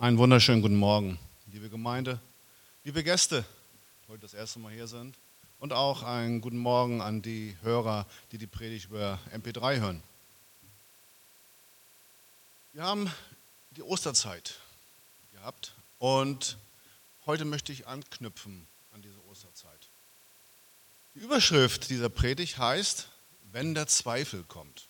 Einen wunderschönen guten Morgen, liebe Gemeinde, liebe Gäste, die heute das erste Mal hier sind. Und auch einen guten Morgen an die Hörer, die die Predigt über MP3 hören. Wir haben die Osterzeit gehabt und heute möchte ich anknüpfen an diese Osterzeit. Die Überschrift dieser Predigt heißt, wenn der Zweifel kommt.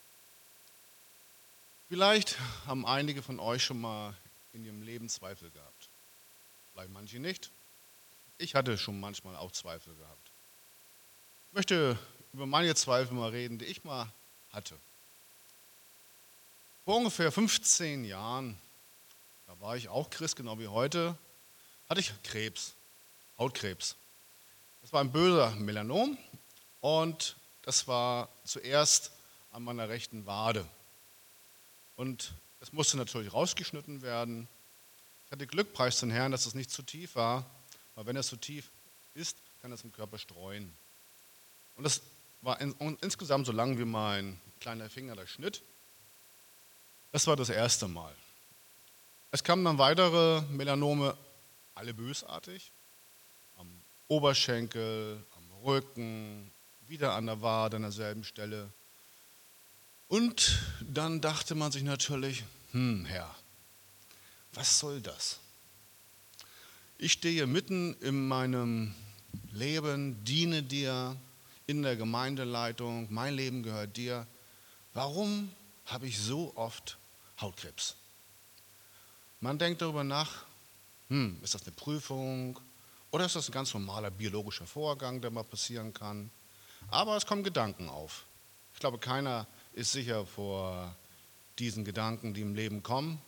Vielleicht haben einige von euch schon mal in ihrem Leben Zweifel gehabt. Vielleicht manche nicht. Ich hatte schon manchmal auch Zweifel gehabt. Ich möchte über meine Zweifel mal reden, die ich mal hatte. Vor ungefähr 15 Jahren, da war ich auch Christ, genau wie heute, hatte ich Krebs, Hautkrebs. Das war ein böser Melanom und das war zuerst an meiner rechten Wade. Und es musste natürlich rausgeschnitten werden. Ich hatte Glück, preis den Herrn, dass es nicht zu tief war, weil wenn es zu tief ist, kann es im Körper streuen. Und das war insgesamt so lang wie mein kleiner Finger der Schnitt. Das war das erste Mal. Es kamen dann weitere Melanome, alle bösartig, am Oberschenkel, am Rücken, wieder an der Wade, an derselben Stelle. Und dann dachte man sich natürlich, Herr, was soll das? Ich stehe mitten in meinem Leben, diene dir in der Gemeindeleitung, mein Leben gehört dir. Warum habe ich so oft Hautkrebs? Man denkt darüber nach, ist das eine Prüfung oder ist das ein ganz normaler biologischer Vorgang, der mal passieren kann? Aber es kommen Gedanken auf. Ich glaube, keiner ist sicher vor diesen Gedanken, die im Leben kommen.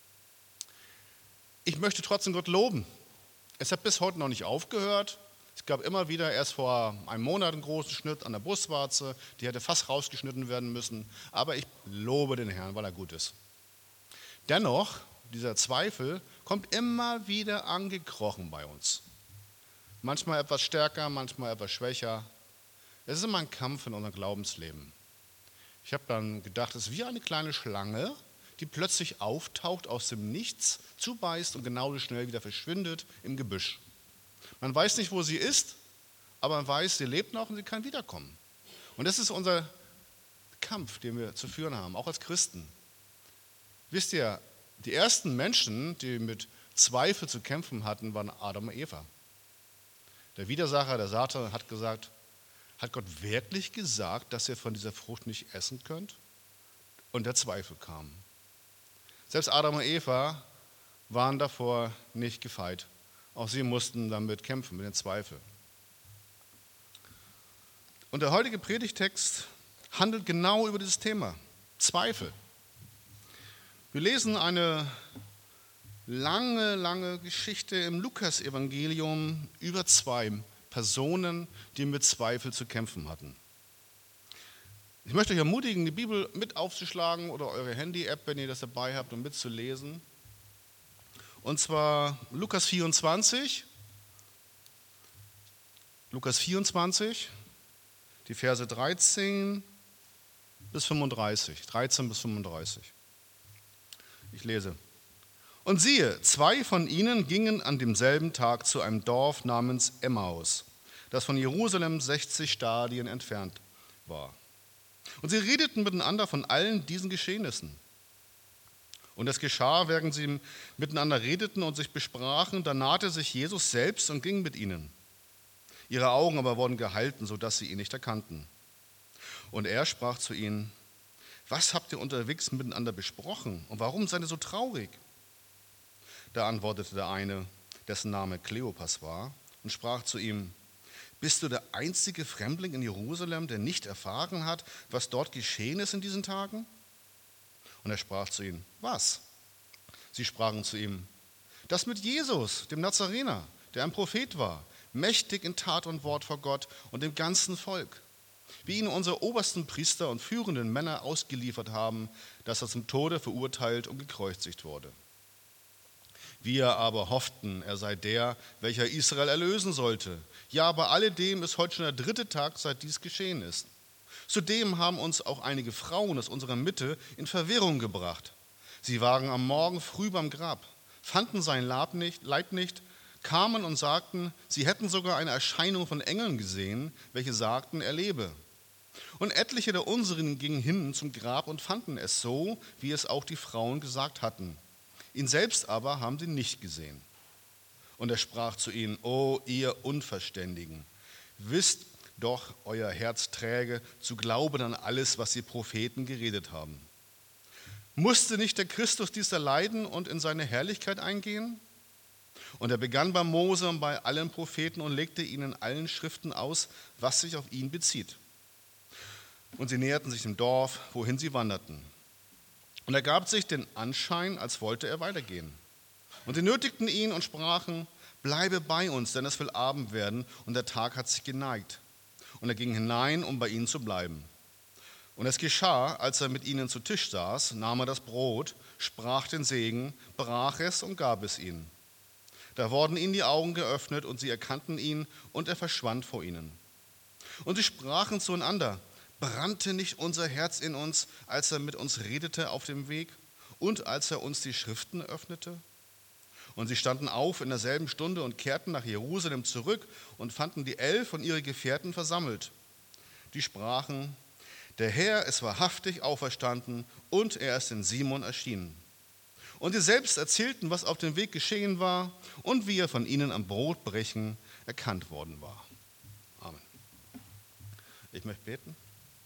Ich möchte trotzdem Gott loben. Es hat bis heute noch nicht aufgehört. Es gab immer wieder, erst vor einem Monat, einen großen Schnitt an der Brustwarze. Die hätte fast rausgeschnitten werden müssen. Aber ich lobe den Herrn, weil er gut ist. Dennoch, dieser Zweifel kommt immer wieder angekrochen bei uns. Manchmal etwas stärker, manchmal etwas schwächer. Es ist immer ein Kampf in unserem Glaubensleben. Ich habe dann gedacht, es ist wie eine kleine Schlange, die plötzlich auftaucht aus dem Nichts, zubeißt und genauso schnell wieder verschwindet im Gebüsch. Man weiß nicht, wo sie ist, aber man weiß, sie lebt noch und sie kann wiederkommen. Und das ist unser Kampf, den wir zu führen haben, auch als Christen. Wisst ihr, die ersten Menschen, die mit Zweifel zu kämpfen hatten, waren Adam und Eva. Der Widersacher, der Satan, hat gesagt, hat Gott wirklich gesagt, dass ihr von dieser Frucht nicht essen könnt? Und der Zweifel kam. Selbst Adam und Eva waren davor nicht gefeit. Auch sie mussten damit kämpfen, mit den Zweifeln. Und der heutige Predigtext handelt genau über dieses Thema, Zweifel. Wir lesen eine lange Geschichte im Lukas-Evangelium über zwei Personen, die mit Zweifel zu kämpfen hatten. Ich möchte euch ermutigen, die Bibel mit aufzuschlagen oder eure Handy-App, wenn ihr das dabei habt, um mitzulesen. Und zwar Lukas 24, die Verse 13 bis 35. Ich lese. Und siehe, zwei von ihnen gingen an demselben Tag zu einem Dorf namens Emmaus, das von Jerusalem 60 Stadien entfernt war. Und sie redeten miteinander von allen diesen Geschehnissen. Und es geschah, während sie miteinander redeten und sich besprachen, da nahte sich Jesus selbst und ging mit ihnen. Ihre Augen aber wurden gehalten, sodass sie ihn nicht erkannten. Und er sprach zu ihnen, was habt ihr unterwegs miteinander besprochen und warum seid ihr so traurig? Da antwortete der eine, dessen Name Kleopas war, und sprach zu ihm, bist du der einzige Fremdling in Jerusalem, der nicht erfahren hat, was dort geschehen ist in diesen Tagen? Und er sprach zu ihnen, was? Sie sprachen zu ihm, das mit Jesus, dem Nazarener, der ein Prophet war, mächtig in Tat und Wort vor Gott und dem ganzen Volk, wie ihn unsere obersten Priester und führenden Männer ausgeliefert haben, dass er zum Tode verurteilt und gekreuzigt wurde. Wir aber hofften, er sei der, welcher Israel erlösen sollte. Ja, bei alledem ist heute schon der 3. Tag, seit dies geschehen ist. Zudem haben uns auch einige Frauen aus unserer Mitte in Verwirrung gebracht. Sie waren am Morgen früh beim Grab, fanden seinen Leib nicht, kamen und sagten, sie hätten sogar eine Erscheinung von Engeln gesehen, welche sagten, er lebe. Und etliche der unseren gingen hin zum Grab und fanden es so, wie es auch die Frauen gesagt hatten. Ihn selbst aber haben sie nicht gesehen. Und er sprach zu ihnen, o ihr Unverständigen, wisst doch euer Herz träge, zu glauben an alles, was die Propheten geredet haben. Musste nicht der Christus dies erleiden und in seine Herrlichkeit eingehen? Und er begann bei Mose und bei allen Propheten und legte ihnen in allen Schriften aus, was sich auf ihn bezieht. Und sie näherten sich dem Dorf, wohin sie wanderten. Und er gab sich den Anschein, als wollte er weitergehen. Und sie nötigten ihn und sprachen, bleibe bei uns, denn es will Abend werden und der Tag hat sich geneigt. Und er ging hinein, um bei ihnen zu bleiben. Und es geschah, als er mit ihnen zu Tisch saß, nahm er das Brot, sprach den Segen, brach es und gab es ihnen. Da wurden ihnen die Augen geöffnet und sie erkannten ihn und er verschwand vor ihnen. Und sie sprachen zueinander, brannte nicht unser Herz in uns, als er mit uns redete auf dem Weg und als er uns die Schriften öffnete? Und sie standen auf in derselben Stunde und kehrten nach Jerusalem zurück und fanden die 11 und ihre Gefährten versammelt. Die sprachen, der Herr ist wahrhaftig auferstanden und er ist in Simon erschienen. Und sie selbst erzählten, was auf dem Weg geschehen war und wie er von ihnen am Brotbrechen erkannt worden war. Amen. Ich möchte beten.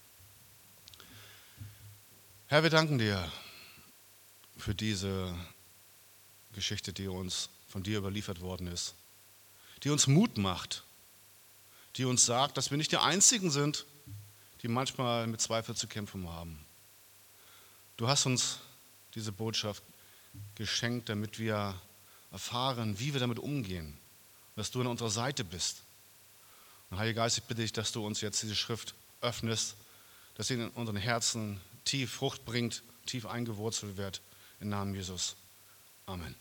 Herr, wir danken dir für diese Geschichte, die uns von dir überliefert worden ist, die uns Mut macht, die uns sagt, dass wir nicht die Einzigen sind, die manchmal mit Zweifel zu kämpfen haben. Du hast uns diese Botschaft geschenkt, damit wir erfahren, wie wir damit umgehen, dass du an unserer Seite bist. Und Heiliger Geist, ich bitte dich, dass du uns jetzt diese Schrift öffnest, dass sie in unseren Herzen tief Frucht bringt, tief eingewurzelt wird, im Namen Jesus. Amen.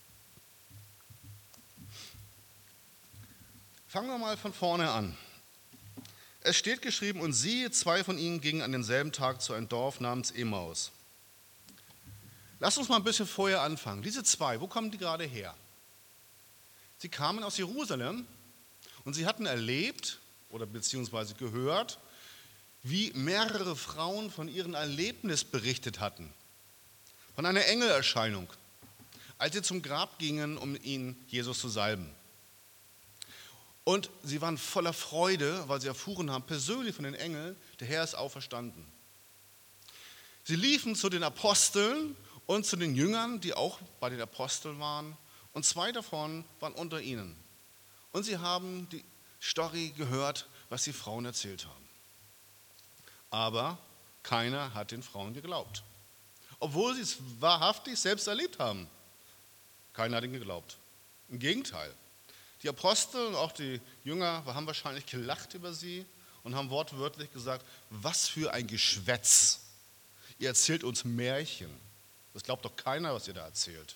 Fangen wir mal von vorne an. Es steht geschrieben, und siehe, 2 von ihnen gingen an denselben Tag zu einem Dorf namens Emmaus. Lass uns mal ein bisschen vorher anfangen. Diese 2, wo kommen die gerade her? Sie kamen aus Jerusalem und sie hatten erlebt oder beziehungsweise gehört, wie mehrere Frauen von ihrem Erlebnis berichtet hatten. Von einer Engelerscheinung, als sie zum Grab gingen, um ihn Jesus zu salben. Und sie waren voller Freude, weil sie erfuhren haben, persönlich von den Engeln, der Herr ist auferstanden. Sie liefen zu den Aposteln und zu den Jüngern, die auch bei den Aposteln waren. Und 2 davon waren unter ihnen. Und sie haben die Story gehört, was die Frauen erzählt haben. Aber keiner hat den Frauen geglaubt. Obwohl sie es wahrhaftig selbst erlebt haben. Keiner hat ihnen geglaubt. Im Gegenteil. Die Apostel und auch die Jünger haben wahrscheinlich gelacht über sie und haben wortwörtlich gesagt, was für ein Geschwätz. Ihr erzählt uns Märchen. Das glaubt doch keiner, was ihr da erzählt.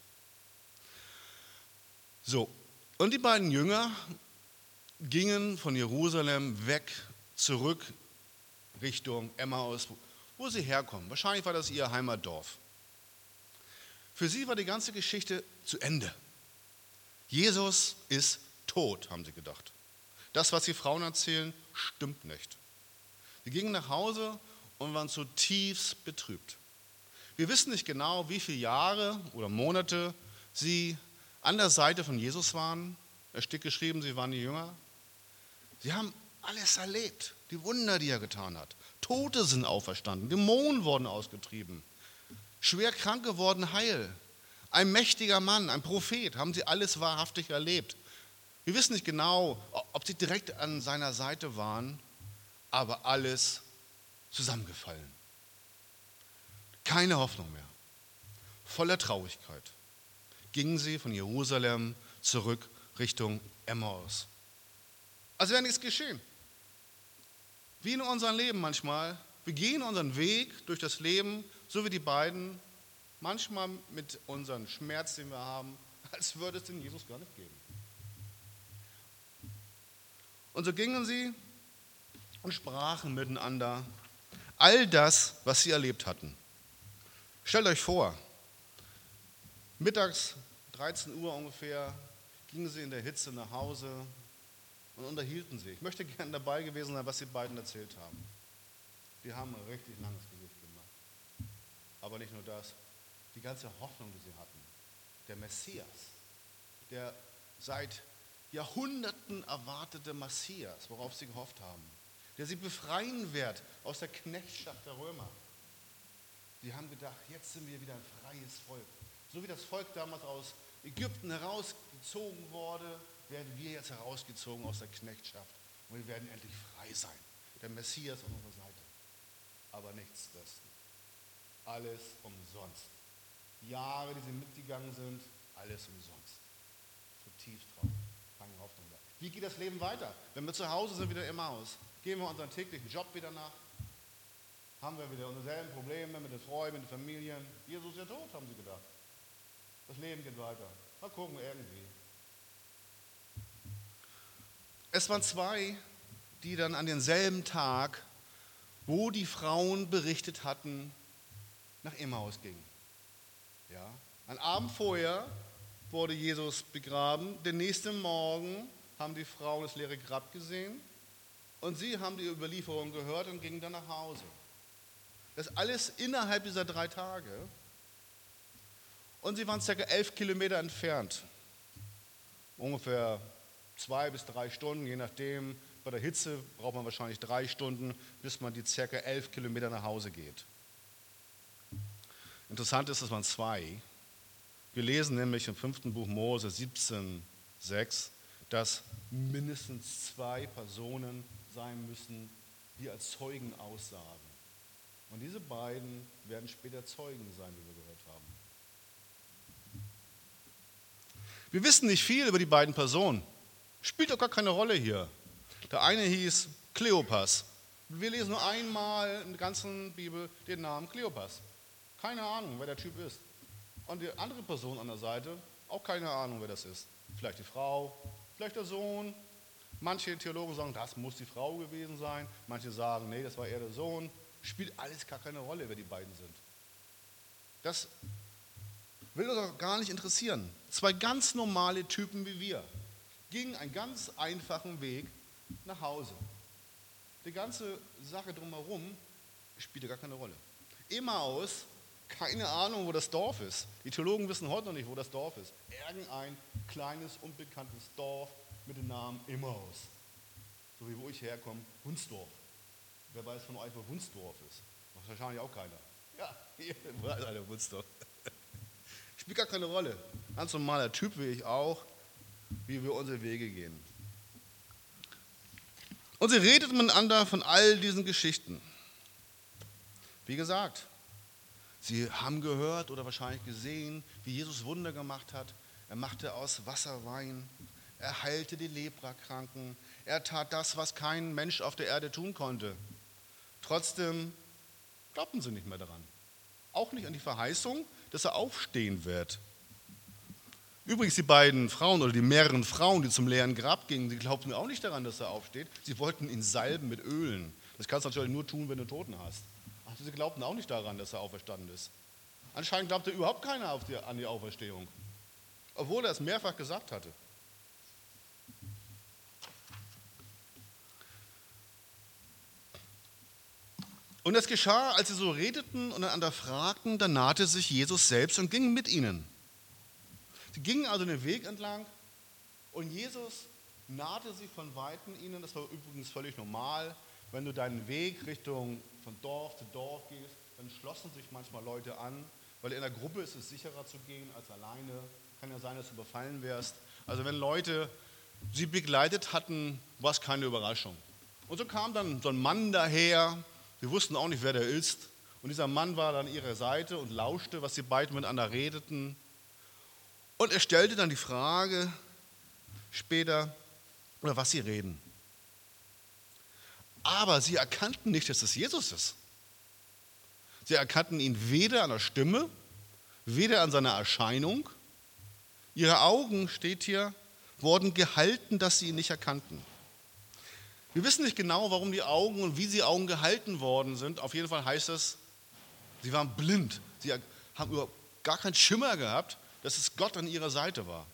So, und die beiden Jünger gingen von Jerusalem weg, zurück Richtung Emmaus, wo sie herkommen. Wahrscheinlich war das ihr Heimatdorf. Für sie war die ganze Geschichte zu Ende. Jesus ist tot, haben sie gedacht. Das, was die Frauen erzählen, stimmt nicht. Sie gingen nach Hause und waren zutiefst betrübt. Wir wissen nicht genau, wie viele Jahre oder Monate sie an der Seite von Jesus waren. Es steht geschrieben, sie waren die Jünger. Sie haben alles erlebt, die Wunder, die er getan hat. Tote sind auferstanden, Dämonen wurden ausgetrieben, Schwerkranke wurden heil. Ein mächtiger Mann, ein Prophet, haben sie alles wahrhaftig erlebt. Wir wissen nicht genau, ob sie direkt an seiner Seite waren, aber alles zusammengefallen. Keine Hoffnung mehr. Voller Traurigkeit gingen sie von Jerusalem zurück Richtung Emmaus. Also wäre nichts geschehen. Wie in unserem Leben manchmal. Wir gehen unseren Weg durch das Leben, so wie die beiden, manchmal mit unserem Schmerz, den wir haben, als würde es den Jesus gar nicht geben. Und so gingen sie und sprachen miteinander all das, was sie erlebt hatten. Stellt euch vor, mittags 13 Uhr ungefähr, gingen sie in der Hitze nach Hause und unterhielten sich. Ich möchte gerne dabei gewesen sein, was die beiden erzählt haben. Die haben ein richtig langes Gesicht gemacht. Aber nicht nur das, die ganze Hoffnung, die sie hatten. Der Messias, der seit Jahrhunderten erwartete Messias, worauf sie gehofft haben, der sie befreien wird aus der Knechtschaft der Römer. Die haben gedacht, jetzt sind wir wieder ein freies Volk. So wie das Volk damals aus Ägypten herausgezogen wurde, werden wir jetzt herausgezogen aus der Knechtschaft. Und wir werden endlich frei sein. Der Messias an unserer Seite. Aber nichts dessen. Alles umsonst. Jahre, die sie mitgegangen sind, alles umsonst. Zutiefst traurig. Keine Hoffnung mehr. Wie geht das Leben weiter? Wenn wir zu Hause sind, wieder im Haus. Gehen wir unseren täglichen Job wieder nach. Haben wir wieder unsere selben Probleme mit den Freunden, mit den Familien. Jesus ist ja tot, haben sie gedacht. Das Leben geht weiter. Mal gucken, irgendwie. Es waren zwei, die dann an denselben Tag, wo die Frauen berichtet hatten, nach Emmaus gingen. Ja, einen Abend vorher wurde Jesus begraben. Den nächsten Morgen haben die Frauen das leere Grab gesehen und sie haben die Überlieferung gehört und gingen dann nach Hause. Das alles innerhalb dieser 3 Tage. Und sie waren ca. 11 Kilometer entfernt. Ungefähr 2 bis 3 Stunden, je nachdem. Bei der Hitze braucht man wahrscheinlich 3 Stunden, bis man die ca. 11 Kilometer nach Hause geht. Interessant ist, dass man 2. Wir lesen nämlich im 5. Buch Mose 17,6, dass mindestens 2 Personen sein müssen, die als Zeugen aussagen. Und diese beiden werden später Zeugen sein, wie wir gehört haben. Wir wissen nicht viel über die beiden Personen. Spielt doch gar keine Rolle hier. Der eine hieß Kleopas. Wir lesen nur einmal in der ganzen Bibel den Namen Kleopas. Keine Ahnung, wer der Typ ist. Und die andere Person an der Seite, auch keine Ahnung, wer das ist. Vielleicht die Frau, vielleicht der Sohn. Manche Theologen sagen, das muss die Frau gewesen sein. Manche sagen, nee, das war eher der Sohn. Spielt alles gar keine Rolle, wer die beiden sind. Das will uns auch gar nicht interessieren. 2 ganz normale Typen wie wir gingen einen ganz einfachen Weg nach Hause. Die ganze Sache drumherum spielte gar keine Rolle. Emmaus, keine Ahnung, wo das Dorf ist. Die Theologen wissen heute noch nicht, wo das Dorf ist. Irgendein kleines, unbekanntes Dorf mit dem Namen Emmaus. So wie wo ich herkomme, Wunsdorf. Wer weiß von euch, wo Wunsdorf ist? Wahrscheinlich auch keiner. Ja, hier ist einer Wunsdorf. Spielt gar keine Rolle. Ganz normaler Typ wie ich auch, wie wir unsere Wege gehen. Und sie redeten miteinander von all diesen Geschichten. Wie gesagt, sie haben gehört oder wahrscheinlich gesehen, wie Jesus Wunder gemacht hat. Er machte aus Wasser Wein. Er heilte die Leprakranken. Er tat das, was kein Mensch auf der Erde tun konnte. Trotzdem glaubten sie nicht mehr daran. Auch nicht an die Verheißung, dass er aufstehen wird. Übrigens, die beiden Frauen oder die mehreren Frauen, die zum leeren Grab gingen, die glaubten auch nicht daran, dass er aufsteht. Sie wollten ihn salben mit Ölen. Das kannst du natürlich nur tun, wenn du Toten hast. Also sie glaubten auch nicht daran, dass er auferstanden ist. Anscheinend glaubte überhaupt keiner an die Auferstehung, obwohl er es mehrfach gesagt hatte. Und es geschah, als sie so redeten und einander fragten, da nahte sich Jesus selbst und ging mit ihnen. Sie gingen also den Weg entlang und Jesus nahte sich von Weitem ihnen. Das war übrigens völlig normal. Wenn du deinen Weg Richtung von Dorf zu Dorf gehst, dann schlossen sich manchmal Leute an, weil in der Gruppe ist es sicherer zu gehen als alleine. Kann ja sein, dass du überfallen wirst. Also wenn Leute sie begleitet hatten, war es keine Überraschung. Und so kam dann so ein Mann daher. Sie wussten auch nicht, wer der ist. Und dieser Mann war dann an ihrer Seite und lauschte, was die beiden miteinander redeten. Und er stellte dann die Frage später, oder was sie reden. Aber sie erkannten nicht, dass es Jesus ist. Sie erkannten ihn weder an der Stimme, weder an seiner Erscheinung. Ihre Augen, steht hier, wurden gehalten, dass sie ihn nicht erkannten. Wir wissen nicht genau, warum die Augen und wie sie Augen gehalten worden sind. Auf jeden Fall heißt es, sie waren blind. Sie haben überhaupt gar keinen Schimmer gehabt, dass es Gott an ihrer Seite war.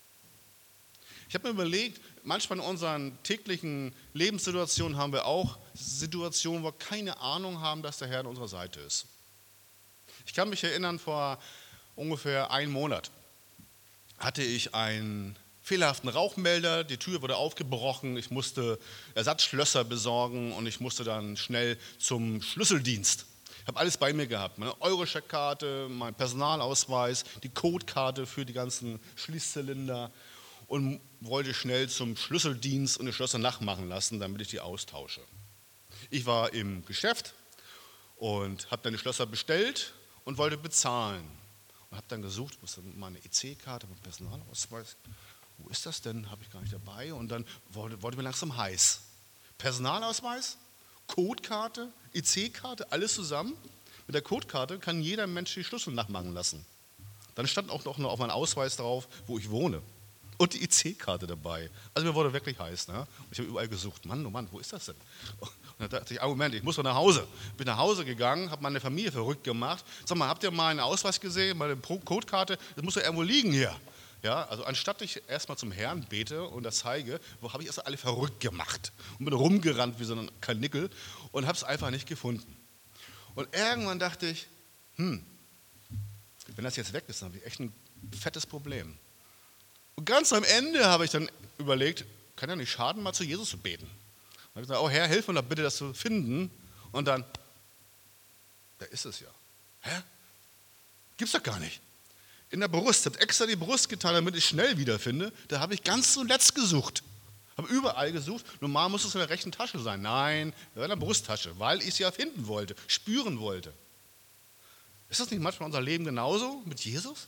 Ich habe mir überlegt, manchmal in unseren täglichen Lebenssituationen haben wir auch Situationen, wo wir keine Ahnung haben, dass der Herr an unserer Seite ist. Ich kann mich erinnern, vor ungefähr einem Monat hatte ich einen fehlerhaften Rauchmelder, die Tür wurde aufgebrochen, ich musste Ersatzschlösser besorgen und ich musste dann schnell zum Schlüsseldienst. Ich habe alles bei mir gehabt, meine Eurocheck-Karte, mein Personalausweis, die Codekarte für die ganzen Schließzylinder und wollte schnell zum Schlüsseldienst und die Schlösser nachmachen lassen, damit ich die austausche. Ich war im Geschäft und habe dann die Schlösser bestellt und wollte bezahlen. Und habe dann gesucht, wo ist denn meine EC-Karte, mein Personalausweis? Wo ist das denn? Habe ich gar nicht dabei. Und dann wurde mir langsam heiß. Personalausweis, Codekarte, EC-Karte, alles zusammen. Mit der Codekarte kann jeder Mensch die Schlüssel nachmachen lassen. Dann stand auch noch auf meinem Ausweis drauf, wo ich wohne. Und die EC-Karte dabei. Also mir wurde wirklich heiß. Ne? Ich habe überall gesucht. Mann, oh Mann, wo ist das denn? Und dann dachte ich, Moment, ich muss doch nach Hause. Bin nach Hause gegangen, habe meine Familie verrückt gemacht. Sag mal, habt ihr meinen Ausweis gesehen, meine Codekarte? Das muss doch irgendwo liegen hier. Ja, also anstatt ich erstmal zum Herrn bete und das zeige, habe ich erst alle verrückt gemacht und bin rumgerannt wie so ein Karnickel und habe es einfach nicht gefunden. Und irgendwann dachte ich, wenn das jetzt weg ist, dann habe ich echt ein fettes Problem. Und ganz am Ende habe ich dann überlegt, kann ja nicht schaden, mal zu Jesus zu beten. Dann habe ich gesagt, oh Herr, hilf mir doch bitte, das zu finden. Und dann, da ist es ja. Hä? Gibt's doch gar nicht. In der Brust, ich habe extra die Brust getan, damit ich schnell wiederfinde. Da habe ich ganz zuletzt gesucht. Habe überall gesucht. Normal muss es in der rechten Tasche sein. Nein, in der Brusttasche, weil ich es ja finden wollte, spüren wollte. Ist das nicht manchmal unser Leben genauso mit Jesus?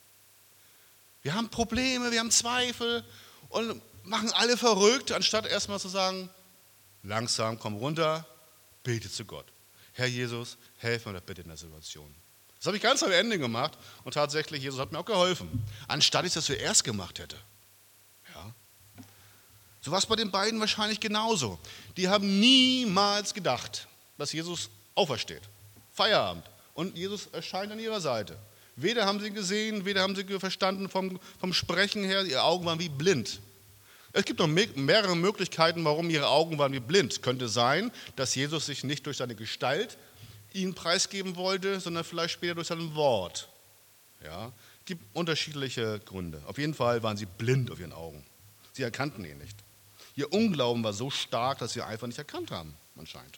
Wir haben Probleme, wir haben Zweifel und machen alle verrückt, anstatt erstmal zu sagen, langsam, komm runter, bete zu Gott. Herr Jesus, helf mir doch bitte in der Situation. Das habe ich ganz am Ende gemacht und tatsächlich, Jesus hat mir auch geholfen, anstatt ich das zuerst gemacht hätte. Ja. So war es bei den beiden wahrscheinlich genauso. Die haben niemals gedacht, dass Jesus aufersteht. Feierabend. Und Jesus erscheint an ihrer Seite. Weder haben sie ihn gesehen, weder haben sie verstanden vom Sprechen her, ihre Augen waren wie blind. Es gibt noch mehrere Möglichkeiten, warum ihre Augen waren wie blind. Könnte sein, dass Jesus sich nicht durch seine Gestalt ihnen preisgeben wollte, sondern vielleicht später durch sein Wort. Ja, es gibt unterschiedliche Gründe. Auf jeden Fall waren sie blind auf ihren Augen. Sie erkannten ihn nicht. Ihr Unglauben war so stark, dass sie einfach nicht erkannt haben, anscheinend.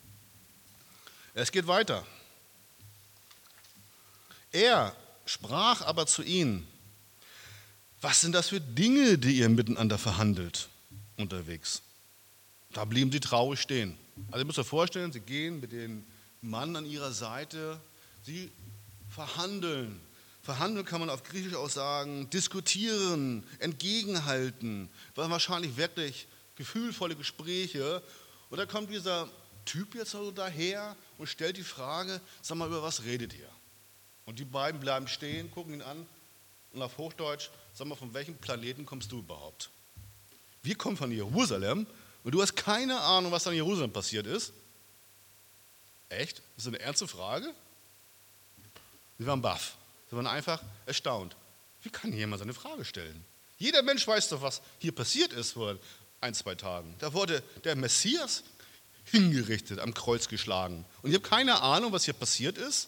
Es geht weiter. Er sprach aber zu ihnen, was sind das für Dinge, die ihr miteinander verhandelt unterwegs? Da blieben sie traurig stehen. Also ihr müsst euch vorstellen, sie gehen mit dem Mann an ihrer Seite, sie verhandeln. Verhandeln kann man auf Griechisch auch sagen, diskutieren, entgegenhalten, waren wahrscheinlich wirklich gefühlvolle Gespräche. Und da kommt dieser Typ jetzt so daher und stellt die Frage, sag mal, über was redet ihr? Und die beiden bleiben stehen, gucken ihn an und auf Hochdeutsch, sag mal, von welchem Planeten kommst du überhaupt? Wir kommen von Jerusalem und du hast keine Ahnung, was da in Jerusalem passiert ist. Echt? Das ist eine ernste Frage? Sie waren baff. Sie waren einfach erstaunt. Wie kann jemand so eine Frage stellen? Jeder Mensch weiß doch, was hier passiert ist vor 1-2 Tagen. Da wurde der Messias hingerichtet, am Kreuz geschlagen. Und ich habe keine Ahnung, was hier passiert ist.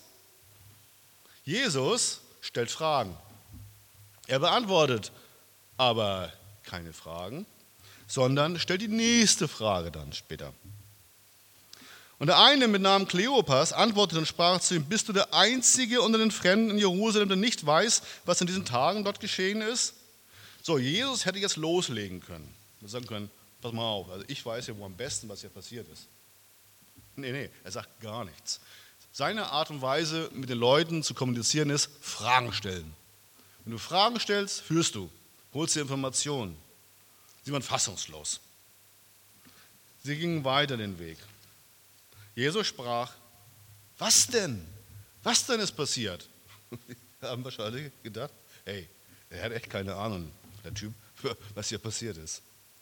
Jesus stellt Fragen. Er beantwortet aber keine Fragen, sondern stellt die nächste Frage dann später. Und der eine mit Namen Kleopas antwortete und sprach zu ihm, bist du der Einzige unter den Fremden in Jerusalem, der nicht weiß, was in diesen Tagen dort geschehen ist? So, Jesus hätte jetzt loslegen können. Wir sagen können, pass mal auf, also ich weiß ja wohl am besten, was hier passiert ist. Nee, er sagt gar nichts. Seine Art und Weise, mit den Leuten zu kommunizieren, ist Fragen stellen. Wenn du Fragen stellst, führst du, holst dir Informationen. Sie waren fassungslos. Sie gingen weiter den Weg. Jesus sprach, was denn? Was denn ist passiert? Wir haben wahrscheinlich gedacht, hey, er hat echt keine Ahnung, der Typ, was hier passiert ist.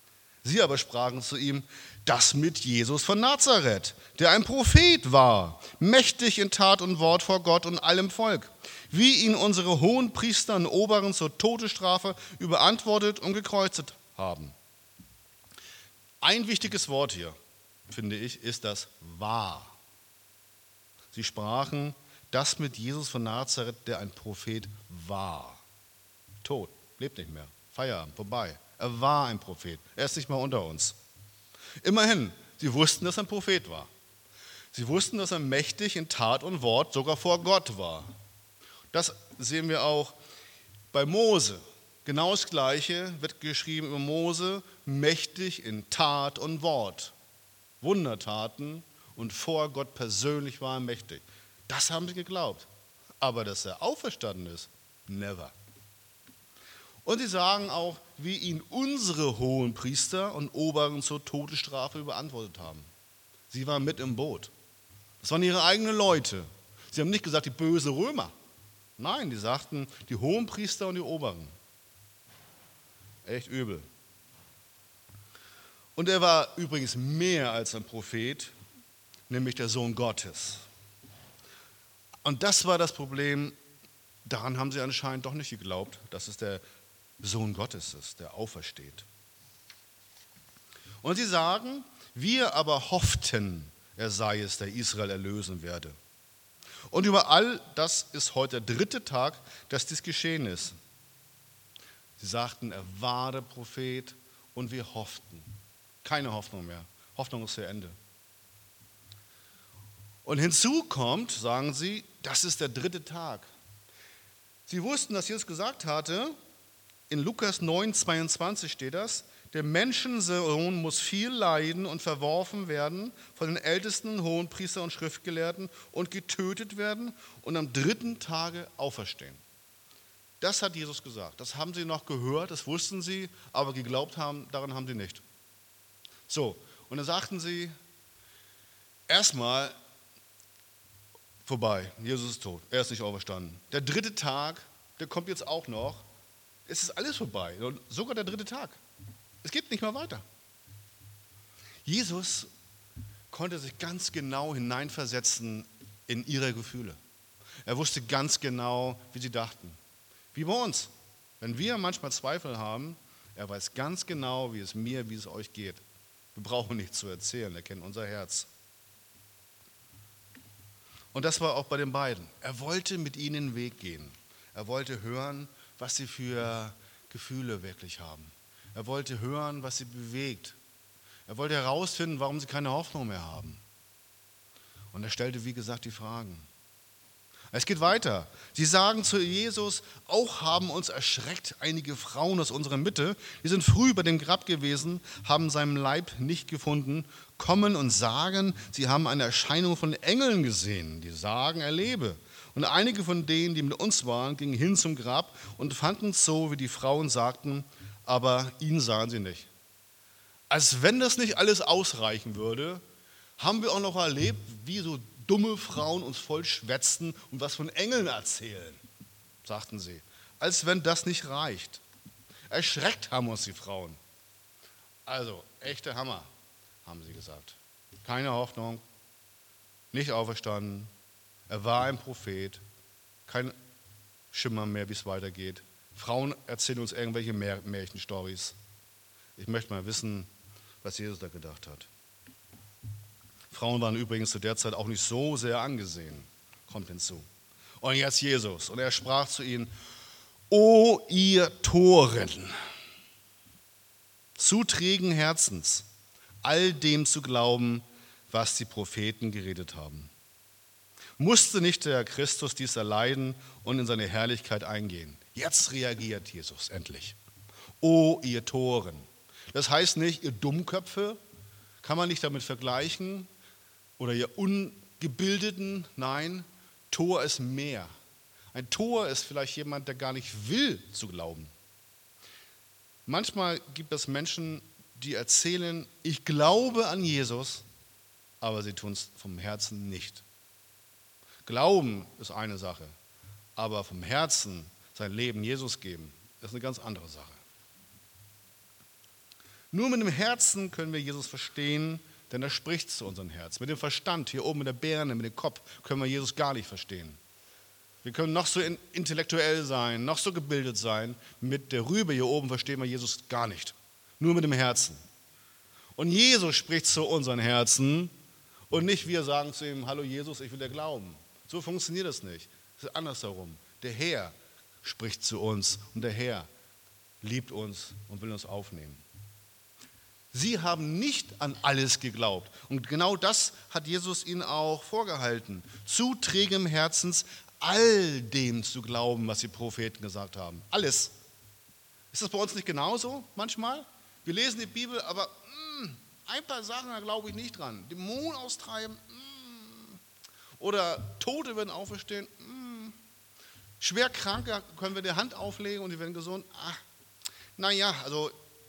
Sie aber sprachen zu ihm, das mit Jesus von Nazareth, der ein Prophet war, mächtig in Tat und Wort vor Gott und allem Volk, wie ihn unsere hohen Priester und Oberen zur Todesstrafe überantwortet und gekreuzigt haben. Ein wichtiges Wort hier, finde ich, ist das war. Sie sprachen, das mit Jesus von Nazareth, der ein Prophet war. Tot, lebt nicht mehr, Feierabend, vorbei. Er war ein Prophet, er ist nicht mehr unter uns. Immerhin, sie wussten, dass er ein Prophet war. Sie wussten, dass er mächtig in Tat und Wort sogar vor Gott war. Das sehen wir auch bei Mose. Genau das Gleiche wird geschrieben über Mose, mächtig in Tat und Wort. Wundertaten und vor Gott persönlich war er mächtig. Das haben sie geglaubt. Aber dass er auferstanden ist, never. Und sie sagen auch, wie ihn unsere hohen Priester und Oberen zur Todesstrafe überantwortet haben. Sie waren mit im Boot. Das waren ihre eigenen Leute. Sie haben nicht gesagt, die böse Römer. Nein, die sagten, die hohen Priester und die Oberen. Echt übel. Und er war übrigens mehr als ein Prophet, nämlich der Sohn Gottes. Und das war das Problem, daran haben sie anscheinend doch nicht geglaubt, dass es der Sohn Gottes ist, der aufersteht. Und sie sagen, wir aber hofften, er sei es, der Israel erlösen werde. Und über all das ist heute der 3. Tag, dass dies geschehen ist. Sie sagten, er war der Prophet und wir hofften. Keine Hoffnung mehr. Hoffnung ist zu Ende. Und hinzu kommt, sagen sie, das ist der 3. Tag. Sie wussten, dass Jesus gesagt hatte, in Lukas 9,22 steht das, der Menschensohn muss viel leiden und verworfen werden von den ältesten Hohenpriestern und Schriftgelehrten und getötet werden und am 3. Tage auferstehen. Das hat Jesus gesagt. Das haben sie noch gehört, das wussten sie, aber geglaubt haben, daran haben sie nicht. So, und dann sagten sie, erstmal vorbei, Jesus ist tot, er ist nicht auferstanden. Der 3. Tag, der kommt jetzt auch noch. Es ist alles vorbei, sogar der 3. Tag. Es geht nicht mehr weiter. Jesus konnte sich ganz genau hineinversetzen in ihre Gefühle. Er wusste ganz genau, wie sie dachten. Wie bei uns. Wenn wir manchmal Zweifel haben, er weiß ganz genau, wie es mir, wie es euch geht. Wir brauchen nichts zu erzählen, er kennt unser Herz. Und das war auch bei den beiden. Er wollte mit ihnen den Weg gehen. Er wollte hören, was sie für Gefühle wirklich haben. Er wollte hören, was sie bewegt. Er wollte herausfinden, warum sie keine Hoffnung mehr haben. Und er stellte, wie gesagt, die Fragen. Es geht weiter. Sie sagen zu Jesus, auch haben uns erschreckt einige Frauen aus unserer Mitte, die sind früh bei dem Grab gewesen, haben seinen Leib nicht gefunden, kommen und sagen, sie haben eine Erscheinung von Engeln gesehen, die sagen, er lebe. Und einige von denen, die mit uns waren, gingen hin zum Grab und fanden es so, wie die Frauen sagten, aber ihn sahen sie nicht. Als wenn das nicht alles ausreichen würde, haben wir auch noch erlebt, wie so dumme Frauen uns voll schwätzen und was von Engeln erzählen, sagten sie. Als wenn das nicht reicht. Erschreckt haben uns die Frauen. Also, echter Hammer, haben sie gesagt. Keine Hoffnung, nicht auferstanden. Er war ein Prophet, kein Schimmer mehr, wie es weitergeht. Frauen erzählen uns irgendwelche Märchenstories. Ich möchte mal wissen, was Jesus da gedacht hat. Frauen waren übrigens zu der Zeit auch nicht so sehr angesehen. Kommt hinzu. Und jetzt Jesus. Und er sprach zu ihnen, O ihr Toren, zu trägen Herzens, all dem zu glauben, was die Propheten geredet haben. Musste nicht der Christus dies erleiden und in seine Herrlichkeit eingehen? Jetzt reagiert Jesus endlich. O ihr Toren. Das heißt nicht, ihr Dummköpfe, kann man nicht damit vergleichen, oder ihr Ungebildeten, nein, Tor ist mehr. Ein Tor ist vielleicht jemand, der gar nicht will zu glauben. Manchmal gibt es Menschen, die erzählen, ich glaube an Jesus, aber sie tun es vom Herzen nicht. Glauben ist eine Sache, aber vom Herzen sein Leben Jesus geben, ist eine ganz andere Sache. Nur mit dem Herzen können wir Jesus verstehen, denn er spricht zu unserem Herz. Mit dem Verstand, hier oben mit der Birne, mit dem Kopf, können wir Jesus gar nicht verstehen. Wir können noch so intellektuell sein, noch so gebildet sein. Mit der Rübe hier oben verstehen wir Jesus gar nicht. Nur mit dem Herzen. Und Jesus spricht zu unseren Herzen und nicht wir sagen zu ihm, hallo Jesus, ich will dir glauben. So funktioniert das nicht. Es ist andersherum. Der Herr spricht zu uns und der Herr liebt uns und will uns aufnehmen. Sie haben nicht an alles geglaubt. Und genau das hat Jesus ihnen auch vorgehalten. Zu trägem Herzens all dem zu glauben, was die Propheten gesagt haben. Alles. Ist das bei uns nicht genauso manchmal? Wir lesen die Bibel, aber ein paar Sachen, da glaube ich nicht dran. Dämonen austreiben, oder Tote werden auferstehen, schwer Kranke können wir die Hand auflegen und die werden gesund. Naja, also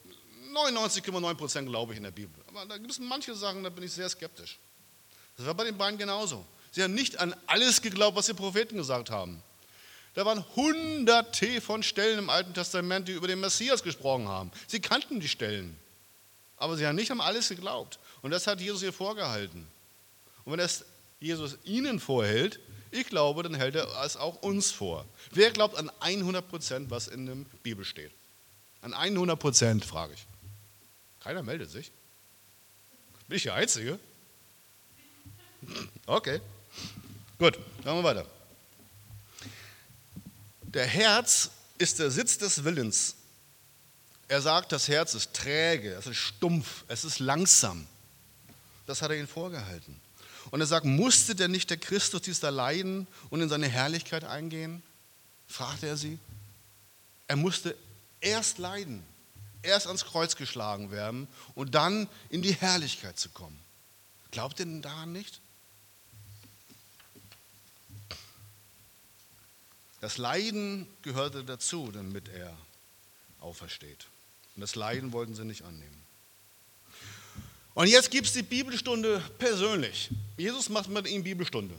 99,9% glaube ich in der Bibel. Aber da gibt es manche Sachen, da bin ich sehr skeptisch. Das war bei den beiden genauso. Sie haben nicht an alles geglaubt, was die Propheten gesagt haben. Da waren hunderte von Stellen im Alten Testament, die über den Messias gesprochen haben. Sie kannten die Stellen, aber sie haben nicht an alles geglaubt. Und das hat Jesus ihr vorgehalten. Und wenn das Jesus ihnen vorhält, ich glaube, dann hält er es auch uns vor. Wer glaubt an 100%, was in der Bibel steht? An 100%, frage ich. Keiner meldet sich. Bin ich der Einzige? Okay, gut, machen wir weiter. Der Herz ist der Sitz des Willens. Er sagt, das Herz ist träge, es ist stumpf, es ist langsam. Das hat er ihnen vorgehalten. Und er sagt, musste denn nicht der Christus dies da leiden und in seine Herrlichkeit eingehen? Fragte er sie. Er musste erst leiden, erst ans Kreuz geschlagen werden und dann in die Herrlichkeit zu kommen. Glaubt ihr denn daran nicht? Das Leiden gehörte dazu, damit er aufersteht. Und das Leiden wollten sie nicht annehmen. Und jetzt gibt es die Bibelstunde persönlich. Jesus macht mit ihnen Bibelstunde.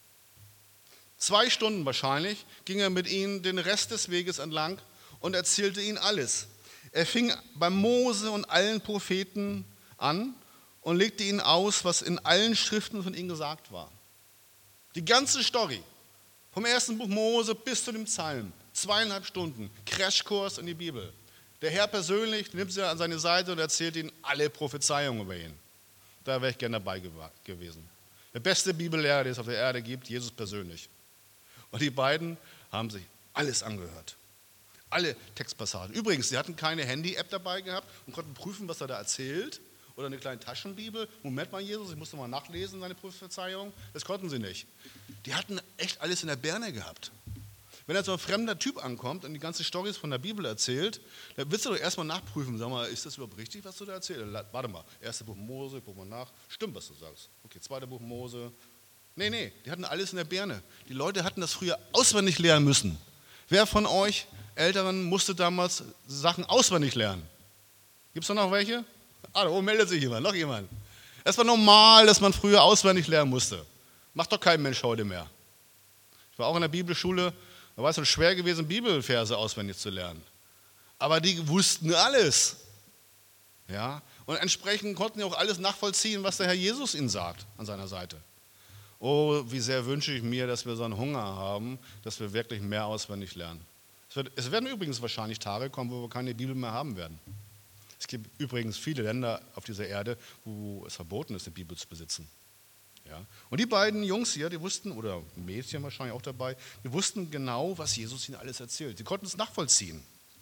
2 Stunden wahrscheinlich ging er mit ihnen den Rest des Weges entlang und erzählte ihnen alles. Er fing beim Mose und allen Propheten an und legte ihnen aus, was in allen Schriften von ihnen gesagt war. Die ganze Story, vom ersten Buch Mose bis zu dem Psalm, 2,5 Stunden, Crashkurs in die Bibel. Der Herr persönlich nimmt sie an seine Seite und erzählt ihnen alle Prophezeiungen über ihn. Da wäre ich gerne dabei gewesen. Der beste Bibellehrer, den es auf der Erde gibt, Jesus persönlich. Und die beiden haben sich alles angehört. Alle Textpassagen. Übrigens, sie hatten keine Handy-App dabei gehabt und konnten prüfen, was er da erzählt. Oder eine kleine Taschenbibel. Moment mal, Jesus, ich musste mal nachlesen, seine Prophezeiung. Das konnten sie nicht. Die hatten echt alles in der Birne gehabt. Wenn jetzt so ein fremder Typ ankommt und die ganzen Storys von der Bibel erzählt, dann willst du doch erstmal nachprüfen. Sag mal, ist das überhaupt richtig, was du da erzählst? Warte mal, 1. Buch Mose, guck mal nach. Stimmt, was du sagst. Okay, 2. Buch Mose. Nee, die hatten alles in der Birne. Die Leute hatten das früher auswendig lernen müssen. Wer von euch Älteren musste damals Sachen auswendig lernen? Gibt es da noch welche? Da oben meldet sich jemand, noch jemand. Es war normal, dass man früher auswendig lernen musste. Macht doch kein Mensch heute mehr. Ich war auch in der Bibelschule, da war es schon schwer gewesen, Bibelverse auswendig zu lernen. Aber die wussten alles. Ja? Und entsprechend konnten sie auch alles nachvollziehen, was der Herr Jesus ihnen sagt an seiner Seite. Oh, wie sehr wünsche ich mir, dass wir so einen Hunger haben, dass wir wirklich mehr auswendig lernen. Es werden übrigens wahrscheinlich Tage kommen, wo wir keine Bibel mehr haben werden. Es gibt übrigens viele Länder auf dieser Erde, wo es verboten ist, eine Bibel zu besitzen. Ja. Und die beiden Jungs hier, die wussten, oder Mädchen wahrscheinlich auch dabei, die wussten genau, was Jesus ihnen alles erzählt. Sie konnten es nachvollziehen.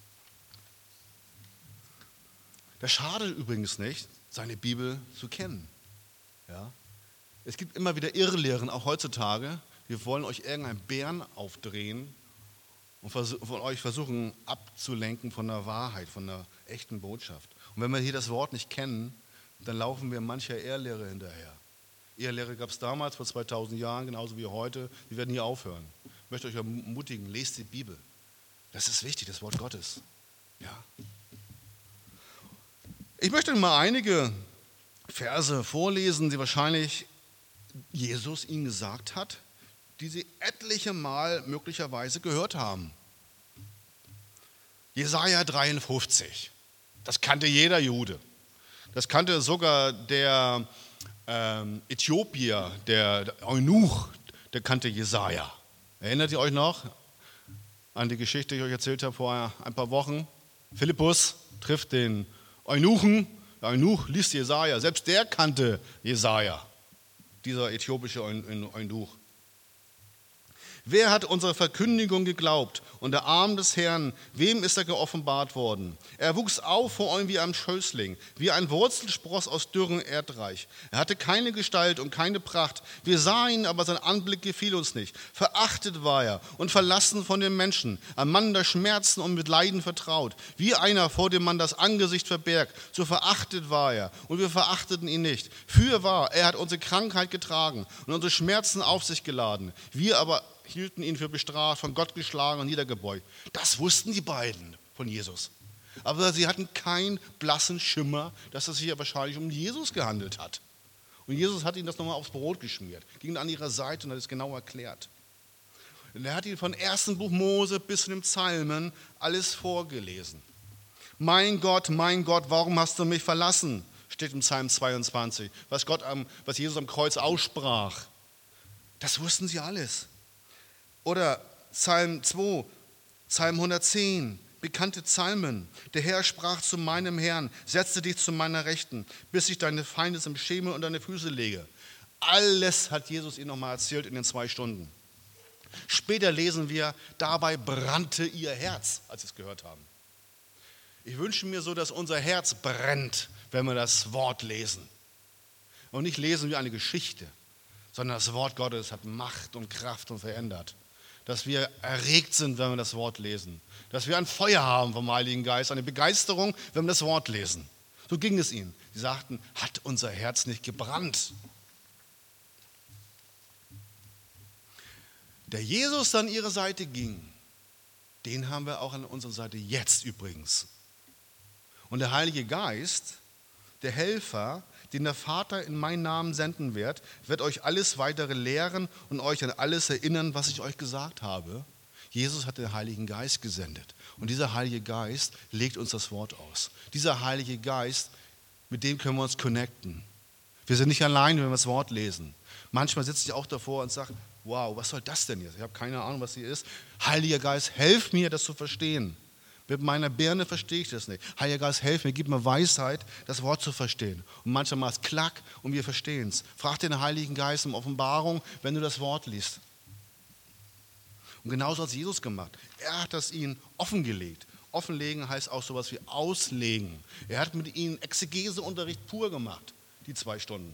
Das schadet übrigens nicht, seine Bibel zu kennen. Ja. Es gibt immer wieder Irrlehren, auch heutzutage. Wir wollen euch irgendeinen Bären aufdrehen und von euch versuchen abzulenken von der Wahrheit, von der echten Botschaft. Und wenn wir hier das Wort nicht kennen, dann laufen wir mancher Irrlehre hinterher. Irrlehre gab es damals, vor 2000 Jahren, genauso wie heute. Die werden nie aufhören. Ich möchte euch ermutigen, lest die Bibel. Das ist wichtig, das Wort Gottes. Ja. Ich möchte mal einige Verse vorlesen, die wahrscheinlich Jesus ihnen gesagt hat, die sie etliche Mal möglicherweise gehört haben. Jesaja 53, das kannte jeder Jude. Das kannte sogar der Äthiopier, der Eunuch, der kannte Jesaja. Erinnert ihr euch noch an die Geschichte, die ich euch erzählt habe vor ein paar Wochen? Philippus trifft den Eunuchen. Der Eunuch liest Jesaja. Selbst der kannte Jesaja, dieser äthiopische Eunuch. Wer hat unsere Verkündigung geglaubt? Und der Arm des Herrn, wem ist er geoffenbart worden? Er wuchs auf vor ihm wie ein Schößling, wie ein Wurzelspross aus dürrem Erdreich. Er hatte keine Gestalt und keine Pracht. Wir sahen ihn, aber sein Anblick gefiel uns nicht. Verachtet war er und verlassen von den Menschen, ein Mann der Schmerzen und mit Leiden vertraut. Wie einer, vor dem man das Angesicht verbergt, so verachtet war er und wir verachteten ihn nicht. Fürwahr, er hat unsere Krankheit getragen und unsere Schmerzen auf sich geladen. Wir aber hielten ihn für bestraft, von Gott geschlagen und niedergebeugt. Das wussten die beiden von Jesus. Aber sie hatten keinen blassen Schimmer, dass es sich ja wahrscheinlich um Jesus gehandelt hat. Und Jesus hat ihnen das nochmal aufs Brot geschmiert, ging an ihrer Seite und hat es genau erklärt. Und er hat ihnen von 1. Buch Mose bis zu den Psalmen alles vorgelesen. Mein Gott, warum hast du mich verlassen? Steht im Psalm 22, was Jesus am Kreuz aussprach. Das wussten sie alles. Oder Psalm 2, Psalm 110, bekannte Psalmen. Der Herr sprach zu meinem Herrn, setze dich zu meiner Rechten, bis ich deine Feinde zum Schemel und deine Füße lege. Alles hat Jesus ihnen nochmal erzählt in den 2 Stunden. Später lesen wir, dabei brannte ihr Herz, als sie es gehört haben. Ich wünsche mir so, dass unser Herz brennt, wenn wir das Wort lesen. Und nicht lesen wie eine Geschichte, sondern das Wort Gottes hat Macht und Kraft und verändert. Dass wir erregt sind, wenn wir das Wort lesen. Dass wir ein Feuer haben vom Heiligen Geist, eine Begeisterung, wenn wir das Wort lesen. So ging es ihnen. Sie sagten, hat unser Herz nicht gebrannt? Der Jesus an ihre Seite ging, den haben wir auch an unserer Seite jetzt übrigens. Und der Heilige Geist, der Helfer, den der Vater in meinen Namen senden wird euch alles weitere lehren und euch an alles erinnern, was ich euch gesagt habe. Jesus hat den Heiligen Geist gesendet. Und dieser Heilige Geist legt uns das Wort aus. Dieser Heilige Geist, mit dem können wir uns connecten. Wir sind nicht allein, wenn wir das Wort lesen. Manchmal sitze ich auch davor und sage, wow, was soll das denn jetzt? Ich habe keine Ahnung, was hier ist. Heiliger Geist, helf mir, das zu verstehen. Mit meiner Birne verstehe ich das nicht. Heiliger Geist, helf mir, gib mir Weisheit, das Wort zu verstehen. Und manchmal macht es klack und wir verstehen es. Frag den Heiligen Geist um Offenbarung, wenn du das Wort liest. Und genauso hat Jesus gemacht. Er hat das ihnen offengelegt. Offenlegen heißt auch sowas wie auslegen. Er hat mit ihnen Exegeseunterricht pur gemacht, die 2 Stunden.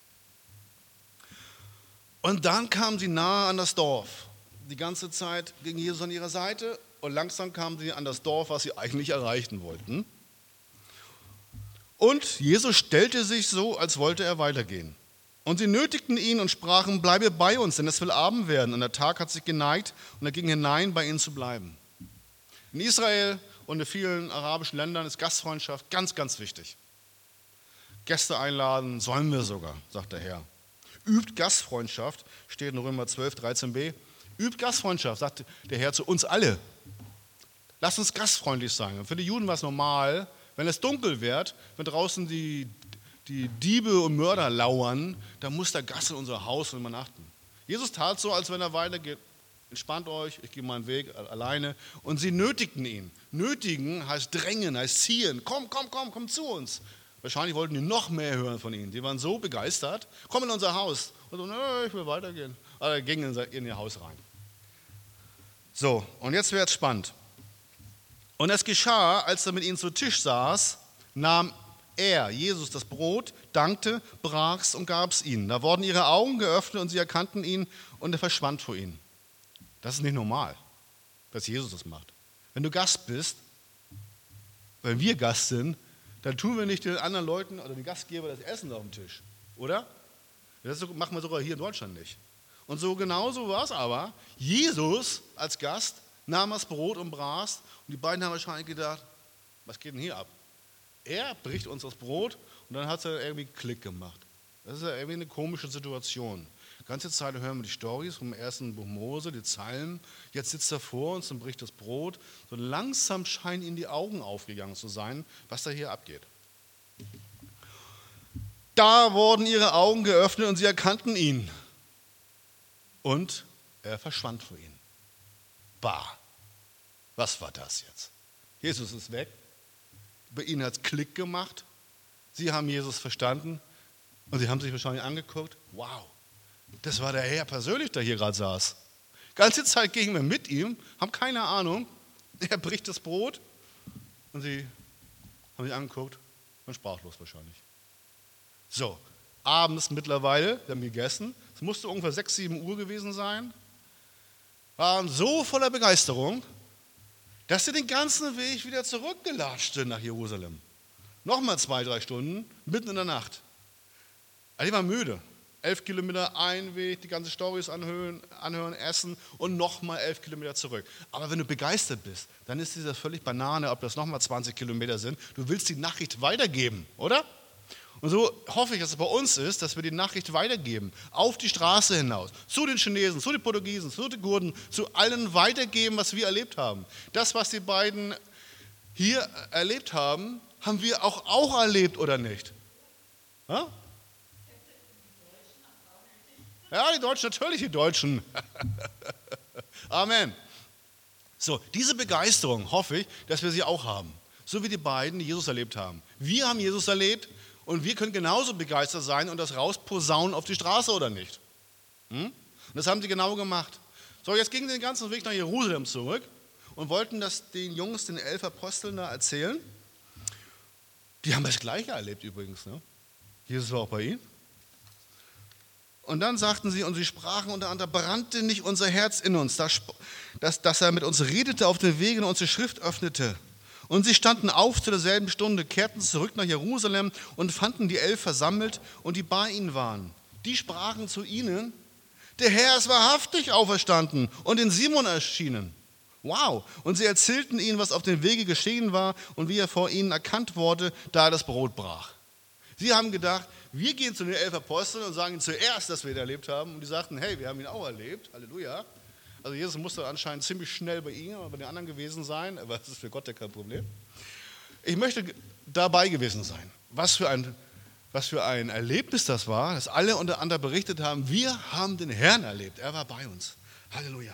Und dann kamen sie nahe an das Dorf. Die ganze Zeit ging Jesus an ihrer Seite. Und langsam kamen sie an das Dorf, was sie eigentlich erreichen wollten. Und Jesus stellte sich so, als wollte er weitergehen. Und sie nötigten ihn und sprachen, bleibe bei uns, denn es will Abend werden. Und der Tag hat sich geneigt und er ging hinein, bei ihnen zu bleiben. In Israel und in vielen arabischen Ländern ist Gastfreundschaft ganz, ganz wichtig. Gäste einladen sollen wir sogar, sagt der Herr. Übt Gastfreundschaft, steht in Römer 12, 13b. Übt Gastfreundschaft, sagt der Herr zu uns alle. Lasst uns gastfreundlich sein. Und für die Juden war es normal, wenn es dunkel wird, wenn draußen die Diebe und Mörder lauern, dann muss der Gast in unser Haus übernachten. Jesus tat so, als wenn er weitergeht. Entspannt euch, ich gehe meinen Weg alleine. Und sie nötigten ihn. Nötigen heißt drängen, heißt ziehen. Komm zu uns. Wahrscheinlich wollten die noch mehr hören von ihnen. Die waren so begeistert. Komm in unser Haus. Und so, nö, ich will weitergehen. Aber er ging in ihr Haus rein. So, und jetzt wird es spannend. Und es geschah, als er mit ihnen zu Tisch saß, nahm er, Jesus, das Brot, dankte, brach's und gab's ihnen. Da wurden ihre Augen geöffnet und sie erkannten ihn und er verschwand vor ihnen. Das ist nicht normal, dass Jesus das macht. Wenn du Gast bist, wenn wir Gast sind, dann tun wir nicht den anderen Leuten oder den Gastgeber das Essen auf dem Tisch, oder? Das machen wir sogar hier in Deutschland nicht. Und so genauso war es aber. Jesus als Gast nahm das Brot und brach's und die beiden haben wahrscheinlich gedacht, was geht denn hier ab? Er bricht uns das Brot und dann hat er irgendwie Klick gemacht. Das ist ja irgendwie eine komische Situation. Die ganze Zeit hören wir die Storys vom 1. Buch Mose, die Psalmen. Jetzt sitzt er vor uns und bricht das Brot. So langsam scheinen ihm die Augen aufgegangen zu sein, was da hier abgeht. Da wurden ihre Augen geöffnet und sie erkannten ihn. Und er verschwand vor ihnen. Bah, was war das jetzt? Jesus ist weg. Bei ihnen hat es Klick gemacht. Sie haben Jesus verstanden und sie haben sich wahrscheinlich angeguckt. Wow, das war der Herr persönlich, der hier gerade saß. Ganze Zeit gingen wir mit ihm, haben keine Ahnung. Er bricht das Brot und sie haben sich angeguckt und sprachlos wahrscheinlich. So, abends mittlerweile, wir haben gegessen, es musste ungefähr 6, 7 Uhr gewesen sein, waren so voller Begeisterung, dass sie den ganzen Weg wieder zurückgelatscht sind nach Jerusalem. Nochmal 2, 3 Stunden, mitten in der Nacht. Also die waren müde. 11 Kilometer ein Weg, die ganze Storys anhören, essen und nochmal 11 Kilometer zurück. Aber wenn du begeistert bist, dann ist das völlig Banane, ob das nochmal 20 Kilometer sind. Du willst die Nachricht weitergeben, oder? Und so hoffe ich, dass es bei uns ist, dass wir die Nachricht weitergeben, auf die Straße hinaus, zu den Chinesen, zu den Portugiesen, zu den Kurden, zu allen weitergeben, was wir erlebt haben. Das, was die beiden hier erlebt haben, haben wir auch erlebt, oder nicht? Ja? Ja, die Deutschen, natürlich die Deutschen. Amen. So, diese Begeisterung hoffe ich, dass wir sie auch haben. So wie die beiden, die Jesus erlebt haben. Wir haben Jesus erlebt und wir können genauso begeistert sein und das rausposaunen auf die Straße, oder nicht? Und das haben sie genau gemacht. So, jetzt gingen sie den ganzen Weg nach Jerusalem zurück und wollten das den Jungs, den 11 Aposteln da erzählen. Die haben das Gleiche erlebt übrigens. Ne? Jesus war auch bei ihnen. Und dann sagten sie, und sie sprachen untereinander, brannte nicht unser Herz in uns, dass er mit uns redete auf den Wegen und uns die Schrift öffnete. Und sie standen auf zu derselben Stunde, kehrten zurück nach Jerusalem und fanden die 11 versammelt und die bei ihnen waren. Die sprachen zu ihnen, der Herr ist wahrhaftig auferstanden und in Simon erschienen. Wow! Und sie erzählten ihnen, was auf dem Wege geschehen war und wie er vor ihnen erkannt wurde, da er das Brot brach. Sie haben gedacht, wir gehen zu den 11 Aposteln und sagen ihnen zuerst, dass wir ihn erlebt haben. Und die sagten, hey, wir haben ihn auch erlebt. Halleluja. Also Jesus musste anscheinend ziemlich schnell bei ihnen oder bei den anderen gewesen sein, aber das ist für Gott ja kein Problem. Ich möchte dabei gewesen sein. Was für ein Erlebnis das war, dass alle untereinander berichtet haben, wir haben den Herrn erlebt. Er war bei uns. Halleluja.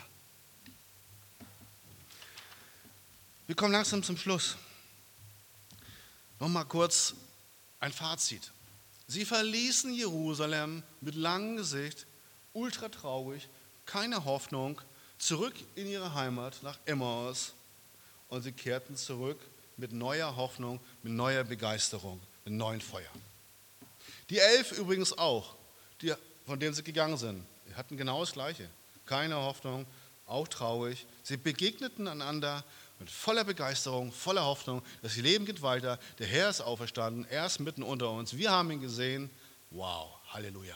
Wir kommen langsam zum Schluss. Nochmal kurz ein Fazit. Sie verließen Jerusalem mit langem Gesicht, ultra traurig, keine Hoffnung, zurück in ihre Heimat nach Emmaus und sie kehrten zurück mit neuer Hoffnung, mit neuer Begeisterung, mit neuen Feuer. Die 11 übrigens auch, von denen sie gegangen sind, die hatten genau das Gleiche. Keine Hoffnung, auch traurig. Sie begegneten einander mit voller Begeisterung, voller Hoffnung. Das Leben geht weiter. Der Herr ist auferstanden. Er ist mitten unter uns. Wir haben ihn gesehen. Wow, Halleluja.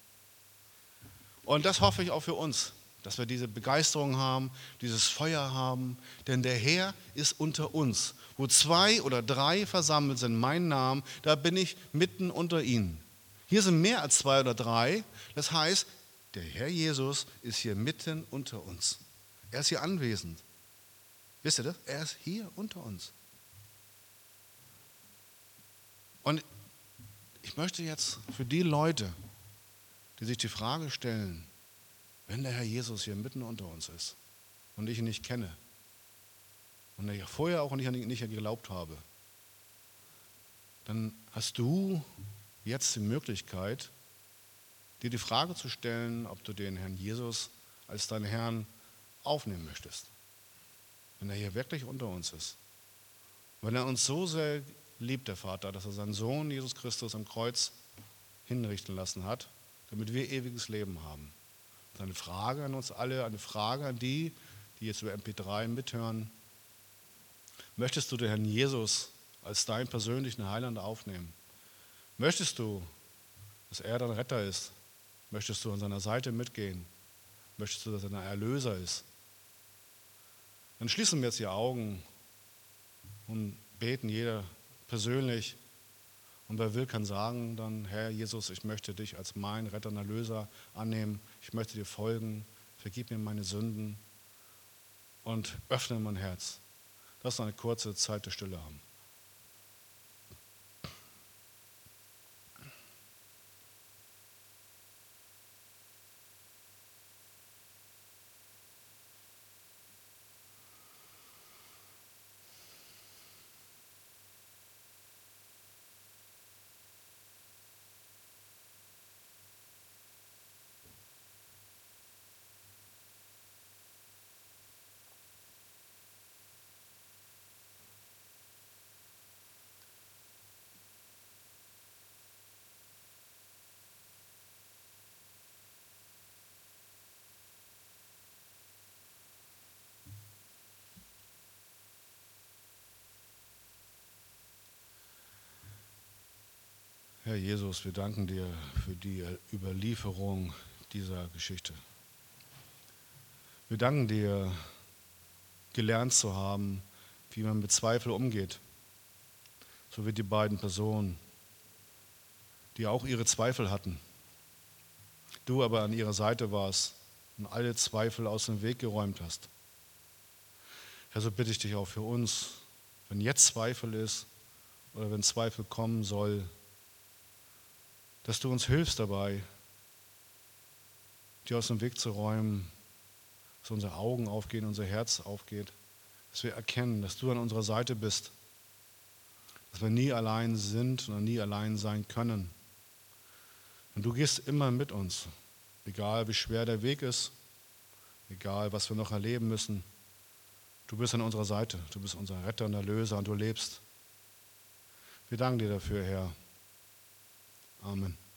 Und das hoffe ich auch für uns, dass wir diese Begeisterung haben, dieses Feuer haben. Denn der Herr ist unter uns. Wo 2 oder 3 versammelt sind, mein Name, da bin ich mitten unter ihnen. Hier sind mehr als 2 oder 3. Das heißt, der Herr Jesus ist hier mitten unter uns. Er ist hier anwesend. Wisst ihr das? Er ist hier unter uns. Und ich möchte jetzt für die Leute, die sich die Frage stellen, wenn der Herr Jesus hier mitten unter uns ist und ich ihn nicht kenne und ich vorher auch nicht geglaubt habe, dann hast du jetzt die Möglichkeit, dir die Frage zu stellen, ob du den Herrn Jesus als deinen Herrn aufnehmen möchtest. Wenn er hier wirklich unter uns ist. Wenn er uns so sehr liebt, der Vater, dass er seinen Sohn Jesus Christus am Kreuz hinrichten lassen hat, damit wir ewiges Leben haben. Das ist eine Frage an uns alle, eine Frage an die jetzt über MP3 mithören. Möchtest du den Herrn Jesus als deinen persönlichen Heiland aufnehmen? Möchtest du, dass er dein Retter ist? Möchtest du an seiner Seite mitgehen? Möchtest du, dass er dein Erlöser ist? Dann schließen wir jetzt die Augen und beten jeder persönlich. Und wer will, kann sagen dann, Herr Jesus, ich möchte dich als mein Retter und Erlöser annehmen. Ich möchte dir folgen. Vergib mir meine Sünden und öffne mein Herz. Lass uns eine kurze Zeit der Stille haben. Herr Jesus, wir danken dir für die Überlieferung dieser Geschichte. Wir danken dir, gelernt zu haben, wie man mit Zweifel umgeht. So wie die beiden Personen, die auch ihre Zweifel hatten. Du aber an ihrer Seite warst und alle Zweifel aus dem Weg geräumt hast. Herr, so bitte ich dich auch für uns, wenn jetzt Zweifel ist oder wenn Zweifel kommen soll, dass du uns hilfst dabei, die aus dem Weg zu räumen, dass unsere Augen aufgehen, unser Herz aufgeht, dass wir erkennen, dass du an unserer Seite bist, dass wir nie allein sind und nie allein sein können. Und du gehst immer mit uns, egal wie schwer der Weg ist, egal was wir noch erleben müssen. Du bist an unserer Seite, du bist unser Retter und Erlöser und du lebst. Wir danken dir dafür, Herr. Amen.